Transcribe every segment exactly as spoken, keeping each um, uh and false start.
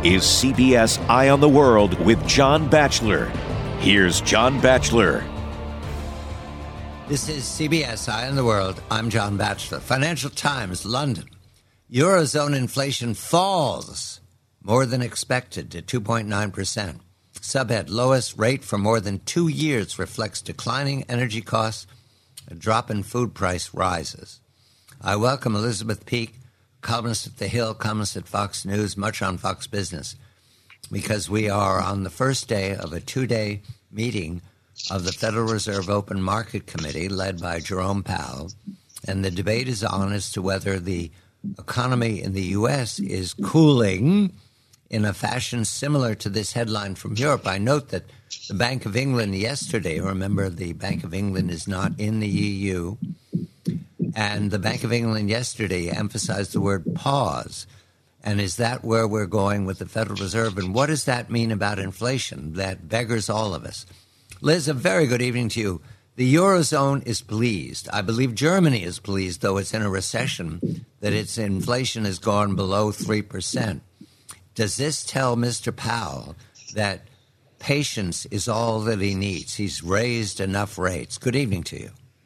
is C B S Eye on the World with John Batchelor. Here's John Batchelor. This is C B S Eye on the World. I'm John Batchelor. Financial Times, London. Eurozone inflation falls more than expected to two point nine percent. Subhead, lowest rate for more than two years reflects declining energy costs. A drop in food price rises. I welcome Elizabeth Peake, columnist at The Hill, columnist at Fox News, much on Fox Business, because we are on the first day of a two-day meeting of the Federal Reserve Open Market Committee led by Jerome Powell, and the debate is on as to whether the economy in the U S is cooling in a fashion similar to this headline from Europe. I note that the Bank of England yesterday, remember the Bank of England is not in the E U, and the Bank of England yesterday emphasized the word pause. And is that where we're going with the Federal Reserve? And what does that mean about inflation? That beggars all of us. Liz, a very good evening to you. The Eurozone is pleased. I believe Germany is pleased, though it's in a recession, that its inflation has gone below three percent. Does this tell Mister Powell that patience is all that he needs? He's raised enough rates. Good evening to you.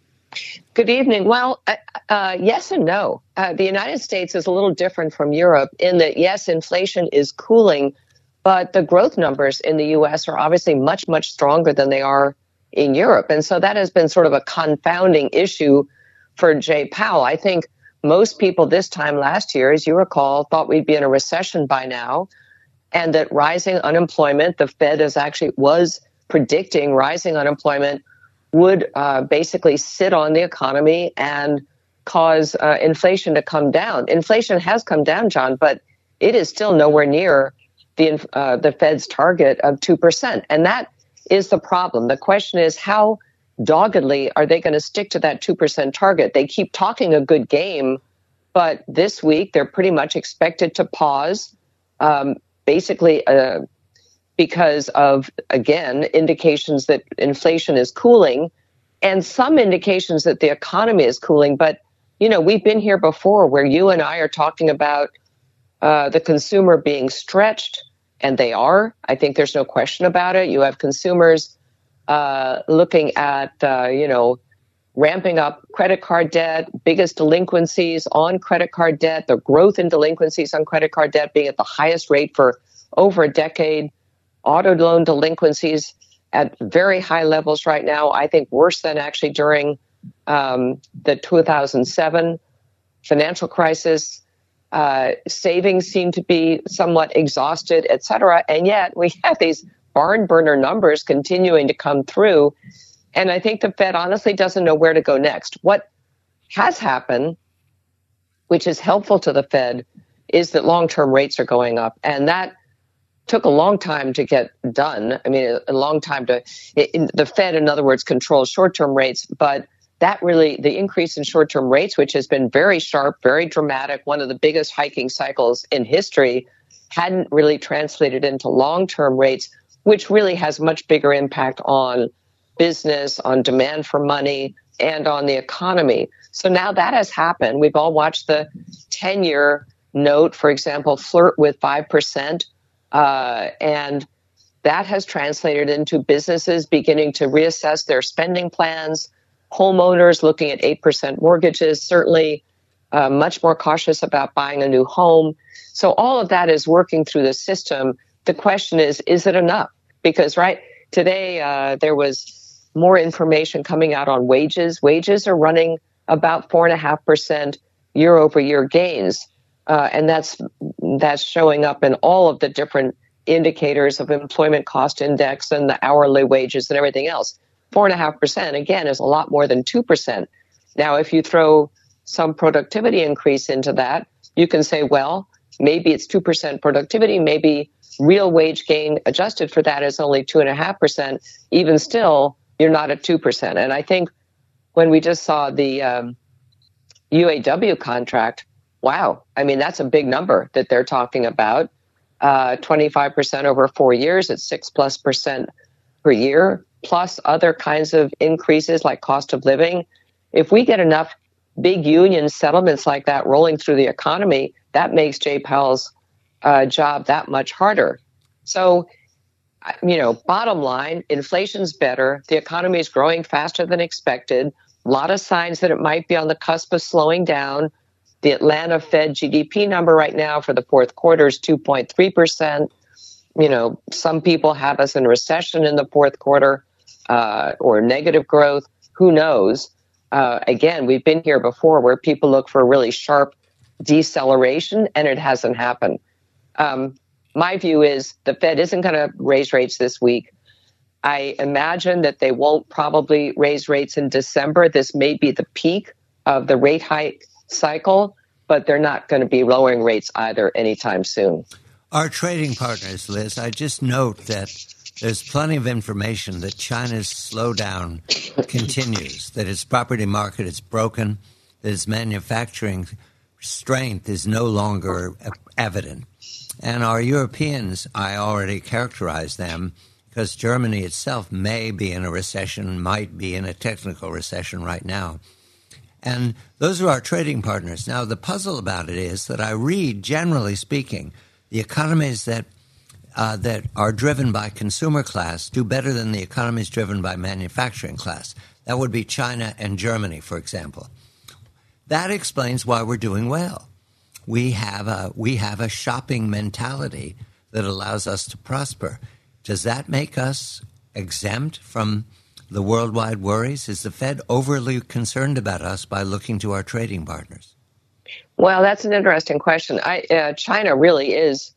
Good evening. Well, uh, uh, yes and no. Uh, the United States is a little different from Europe in that, yes, inflation is cooling, but the growth numbers in the U S are obviously much, much stronger than they are in Europe. And so that has been sort of a confounding issue for Jay Powell. I think most people this time last year, as you recall, thought we'd be in a recession by now, and that rising unemployment, the Fed is actually was predicting rising unemployment would uh, basically sit on the economy and cause uh, inflation to come down. Inflation has come down, John, but it is still nowhere near the uh, the Fed's target of two percent. And that is the problem. The question is, how doggedly are they going to stick to that two percent target? They keep talking a good game, but this week they're pretty much expected to pause, um, basically uh, because of, again, indications that inflation is cooling and some indications that the economy is cooling. But, you know, we've been here before where you and I are talking about uh, the consumer being stretched, and they are. I think there's no question about it. You have consumers uh, looking at, uh, you know, ramping up credit card debt, biggest delinquencies on credit card debt, the growth in delinquencies on credit card debt being at the highest rate for over a decade. Auto loan delinquencies at very high levels right now, I think worse than actually during um, the two thousand seven financial crisis. Uh, savings seem to be somewhat exhausted, et cetera. And yet we have these barn burner numbers continuing to come through. And I think the Fed honestly doesn't know where to go next. What has happened, which is helpful to the Fed, is that long-term rates are going up. And that took a long time to get done. I mean, a, a long time to, it, the Fed, in other words, controls short-term rates, but that really, the increase in short-term rates, which has been very sharp, very dramatic, one of the biggest hiking cycles in history, hadn't really translated into long-term rates, which really has much bigger impact on business, on demand for money, and on the economy. So now that has happened. We've all watched the ten-year note, for example, flirt with five percent. Uh, and that has translated into businesses beginning to reassess their spending plans, homeowners looking at eight percent mortgages, certainly uh, much more cautious about buying a new home. So all of that is working through the system. The question is, is it enough? Because right today uh, there was more information coming out on wages. Wages are running about four point five percent year over year gains. Uh, and that's that's showing up in all of the different indicators of employment cost index and the hourly wages and everything else. Four and a half percent, again, is a lot more than two percent. Now, if you throw some productivity increase into that, you can say, well, maybe it's two percent productivity, maybe real wage gain adjusted for that is only two and a half percent. Even still, you're not at two percent. And I think when we just saw the um, U A W contract, wow, I mean, that's a big number that they're talking about. Uh, twenty-five percent over four years, it's six plus percent per year, plus other kinds of increases like cost of living. If we get enough big union settlements like that rolling through the economy, that makes Jay Powell's uh, job that much harder. So, you know, bottom line, inflation's better. The economy is growing faster than expected. A lot of signs that it might be on the cusp of slowing down. The Atlanta Fed G D P number right now for the fourth quarter is two point three percent. You know, some people have us in a recession in the fourth quarter uh, or negative growth. Who knows? Uh, again, we've been here before where people look for a really sharp deceleration, and it hasn't happened. Um, my view is the Fed isn't going to raise rates this week. I imagine that they won't probably raise rates in December. This may be the peak of the rate hike cycle, but they're not going to be lowering rates either anytime soon. Our trading partners, Liz, I just note that there's plenty of information that China's slowdown continues, that its property market is broken, that its manufacturing strength is no longer evident. And our Europeans, I already characterized them, because Germany itself may be in a recession, might be in a technical recession right now. And those are our trading partners. Now, the puzzle about it is that I read, generally speaking, the economies that uh, that are driven by consumer class do better than the economies driven by manufacturing class. That would be China and Germany, for example. That explains why we're doing well. We have a we have a shopping mentality that allows us to prosper. Does that make us exempt from the worldwide worries? Is the Fed overly concerned about us by looking to our trading partners? Well, that's an interesting question. I, uh, China really is,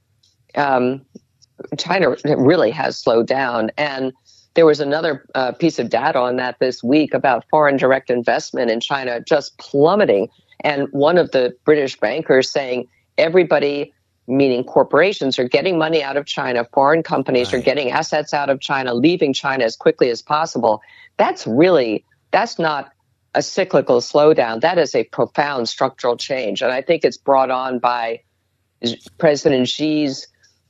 um, China really has slowed down. And there was another uh, piece of data on that this week about foreign direct investment in China just plummeting. And one of the British bankers saying everybody, meaning corporations, are getting money out of China. Foreign companies right. are getting assets out of China, leaving China as quickly as possible. That's really, that's not a cyclical slowdown. That is a profound structural change. And I think it's brought on by President Xi's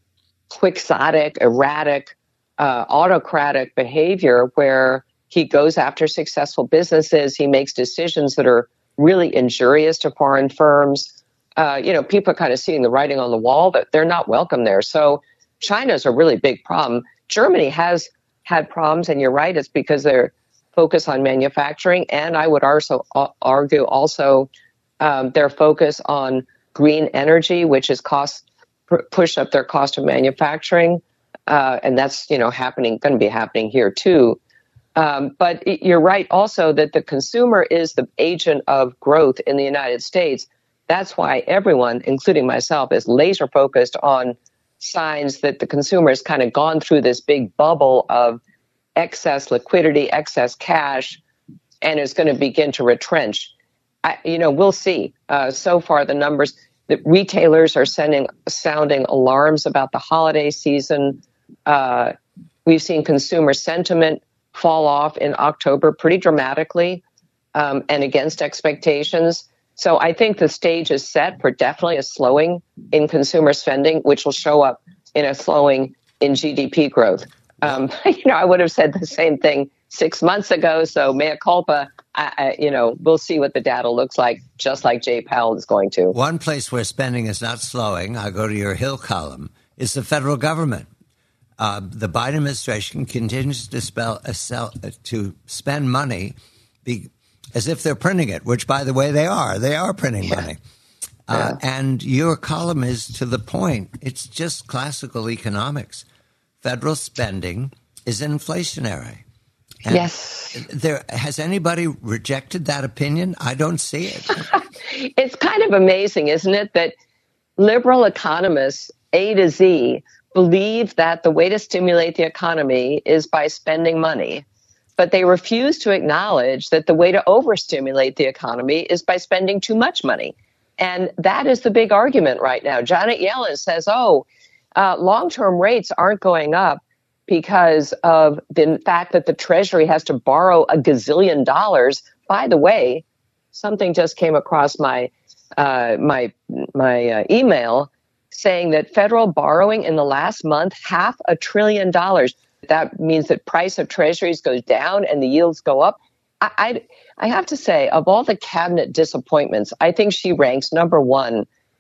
quixotic, erratic, uh, autocratic behavior where he goes after successful businesses. He makes decisions that are really injurious to foreign firms. Uh, you know, people are kind of seeing the writing on the wall that they're not welcome there. So China's a really big problem. Germany has had problems, and you're right, it's because they're focused on manufacturing. And I would also uh, argue also um, their focus on green energy, which has cost pr- pushed up their cost of manufacturing. Uh, and that's, you know, happening, going to be happening here too. Um, but it, you're right also that the consumer is the agent of growth in the United States. That's why everyone, including myself, is laser focused on signs that the consumer has kind of gone through this big bubble of excess liquidity, excess cash, and is going to begin to retrench. I, you know, we'll see. Uh, so far, the numbers, the retailers are sending, sounding alarms about the holiday season. Uh, we've seen consumer sentiment fall off in October pretty dramatically um, and against expectations. So I think the stage is set for definitely a slowing in consumer spending, which will show up in a slowing in G D P growth. Um, you know, I would have said the same thing six months ago. So mea culpa, I, I, you know, we'll see what the data looks like, just like Jay Powell is going to. One place where spending is not slowing, I go to your Hill column, is the federal government. Uh, the Biden administration continues to, spell, uh, sell, uh, to spend money be, as if they're printing it, which, by the way, they are. They are printing yeah. money. Uh, yeah. And your column is to the point. It's just classical economics. Federal spending is inflationary. And yes. There has anybody rejected that opinion? I don't see it. It's kind of amazing, isn't it, that liberal economists, A to Z, believe that the way to stimulate the economy is by spending money, but they refuse to acknowledge that the way to overstimulate the economy is by spending too much money. And that is the big argument right now. Janet Yellen says, oh, uh, long-term rates aren't going up because of the fact that the Treasury has to borrow a gazillion dollars. By the way, something just came across my uh, my my uh, email saying that federal borrowing in the last month, half a trillion dollars. That means that price of treasuries goes down and the yields go up. I, I, I have to say, of all the cabinet disappointments, I think she ranks number one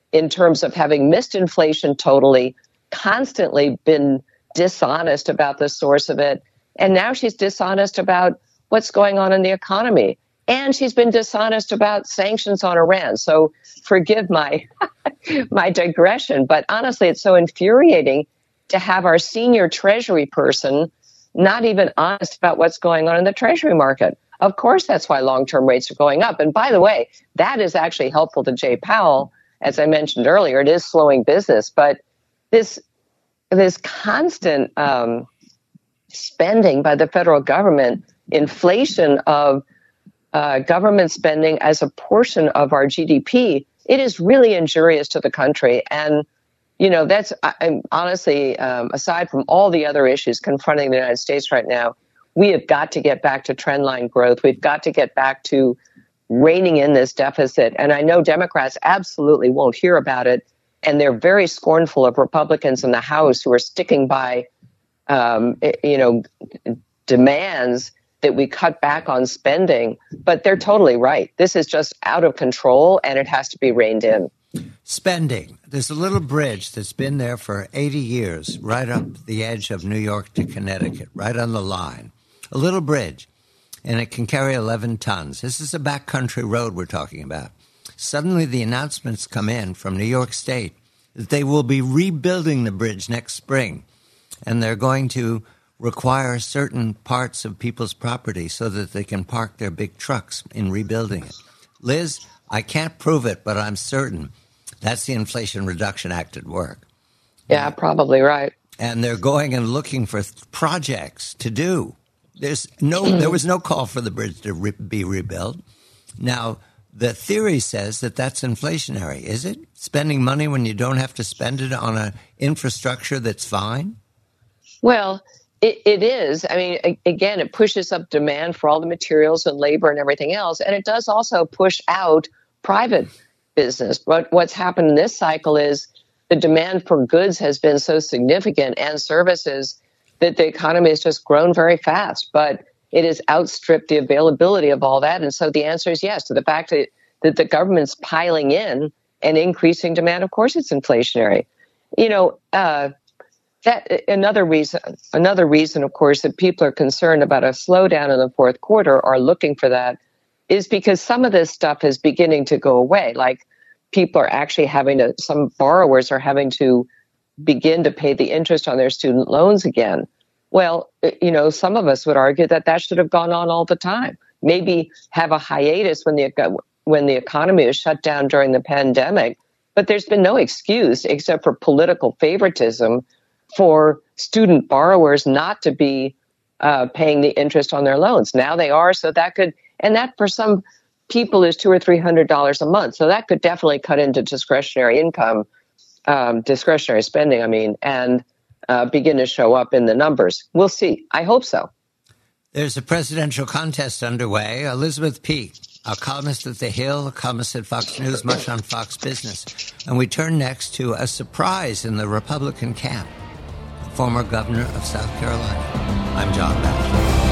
in terms of having missed inflation totally, constantly been dishonest about the source of it. And now she's dishonest about what's going on in the economy. And she's been dishonest about sanctions on Iran. So forgive my my digression, but honestly, it's so infuriating to have our senior Treasury person not even honest about what's going on in the Treasury market. Of course, that's why long-term rates are going up. And by the way, that is actually helpful to Jay Powell. As I mentioned earlier, it is slowing business. But this, this constant um, spending by the federal government, inflation of uh, government spending as a portion of our G D P, it is really injurious to the country. And you know, that's I, honestly, um, aside from all the other issues confronting the United States right now, we have got to get back to trendline growth. We've got to get back to reining in this deficit. And I know Democrats absolutely won't hear about it. And they're very scornful of Republicans in the House who are sticking by, um, you know, demands that we cut back on spending. But they're totally right. This is just out of control, and it has to be reined in. Spending. There's a little bridge that's been there for eighty years, right up the edge of New York to Connecticut, right on the line. A little bridge, and it can carry eleven tons. This is a backcountry road we're talking about. Suddenly the announcements come in from New York State that they will be rebuilding the bridge next spring, and they're going to require certain parts of people's property so that they can park their big trucks in rebuilding it. Liz, I can't prove it, but I'm certain that's the Inflation Reduction Act at work. Yeah, probably right. And they're going and looking for th- projects to do. There's no, there was no call for the bridge to re- be rebuilt. Now, the theory says that that's inflationary. Is it? Spending money when you don't have to spend it on an infrastructure that's fine? Well, it, it is. I mean, a, again, it pushes up demand for all the materials and labor and everything else. And it does also push out private business. But what's happened in this cycle is the demand for goods has been so significant and services that the economy has just grown very fast. But it has outstripped the availability of all that. And so the answer is yes. To the fact that, that the government's piling in and increasing demand, of course it's inflationary. You know, uh, that another reason, another reason, of course, that people are concerned about a slowdown in the fourth quarter or looking for that is because some of this stuff is beginning to go away. Like people are actually having to, some borrowers are having to begin to pay the interest on their student loans again. Well, you know, some of us would argue that that should have gone on all the time. Maybe have a hiatus when the when the economy was shut down during the pandemic. But there's been no excuse except for political favoritism for student borrowers not to be uh, paying the interest on their loans. Now they are, so that could, and that for some people is two or three hundred dollars a month. So that could definitely cut into discretionary income, um, discretionary spending. I mean, and uh, begin to show up in the numbers. We'll see. I hope so. There's a presidential contest underway. Elizabeth Peek, a columnist at The Hill, a columnist at Fox News, much on Fox Business. And we turn next to a surprise in the Republican camp, the former governor of South Carolina. I'm John Batchelor.